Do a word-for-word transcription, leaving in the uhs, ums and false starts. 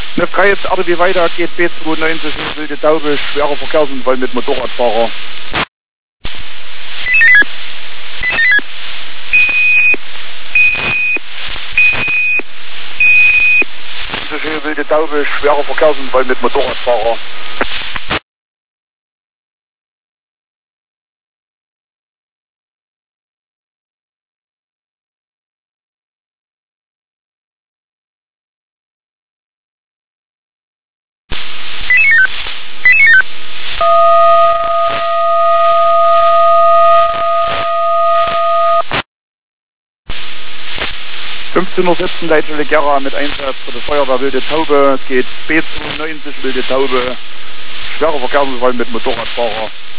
F drei jetzt R W weiter, geht B zweiundneunzig, wilde Taube, schwerer Verkehrsunfall mit Motorradfahrer. Wilde Taube, schwerer Verkehrsunfall mit Motorradfahrer. fünfzehn Uhr siebzehn Leitstelle Gera mit Einsatz für die Feuerwehr Wilde Taube, geht B zweiundneunzig Wilde Taube, schwerer Verkehrsunfall mit Motorradfahrer.